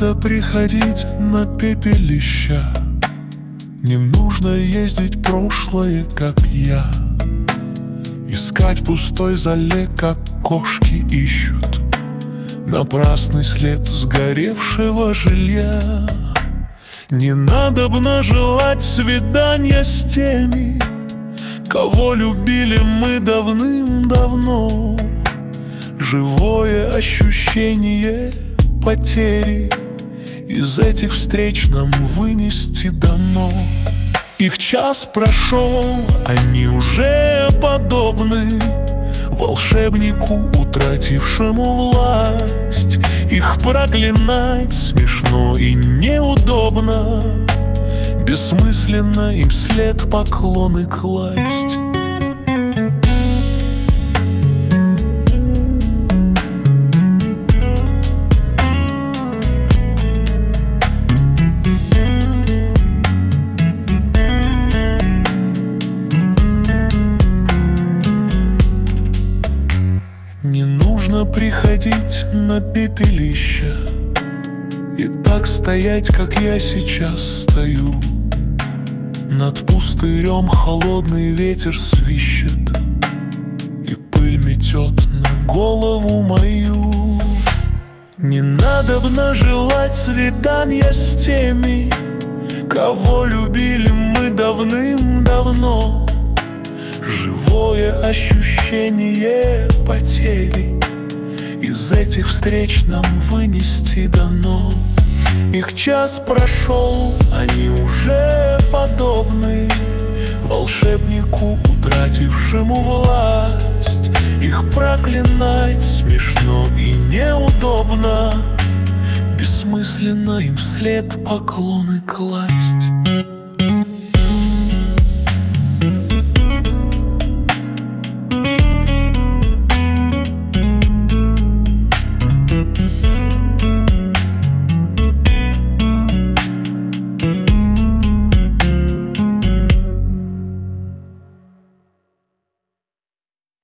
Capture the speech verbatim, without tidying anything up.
надо приходить на пепелище, не нужно ездить в прошлое, как я, искать в пустой зале, как кошки ищут напрасный след сгоревшего жилья. Не надобно желать свидания с теми, кого любили мы давным-давно. Живое ощущение потери из этих встреч нам вынести дано. Их час прошел, они уже подобны волшебнику, утратившему власть. Их проклинать смешно и неудобно, бессмысленно им вслед поклоны класть. Не нужно приходить на пепелище и так стоять, как я сейчас стою. Над пустырем холодный ветер свищет, и пыль метет на голову мою. Не надобно желать свидания с теми, кого любили мы давным-давно. Живое ощущение потери из этих встреч нам вынести дано. Их час прошел, они уже подобны волшебнику, утратившему власть. Их проклинать смешно и неудобно, бессмысленно им вслед поклоны класть.